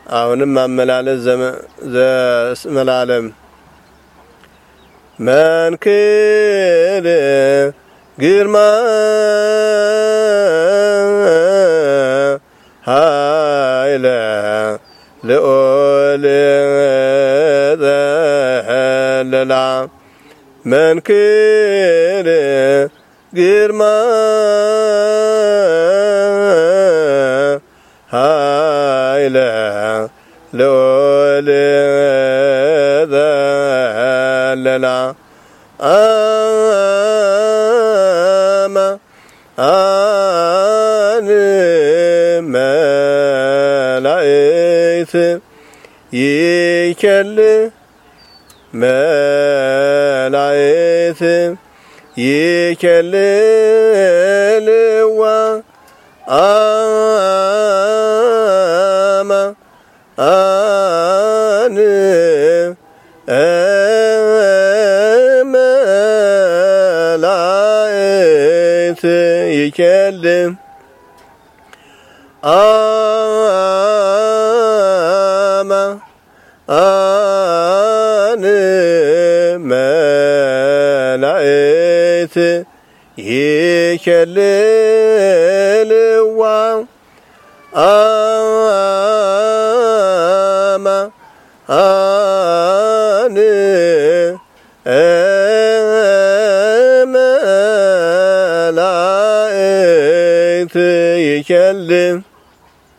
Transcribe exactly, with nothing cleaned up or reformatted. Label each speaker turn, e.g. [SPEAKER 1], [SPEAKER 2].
[SPEAKER 1] አሁንም አመላለስ ዘመላለም መንክር ግርማ ኃይለ ልዑል ዘለላ መንክር ግርማ ኃይለ ልዑል ዘለላ አማ አን መላእክት ይከል መላእክት ይከልልዋ አማ አን መላእክት ይከል አማ አን መላእክት ይከልልዋ አማ አን መላእክት ይከል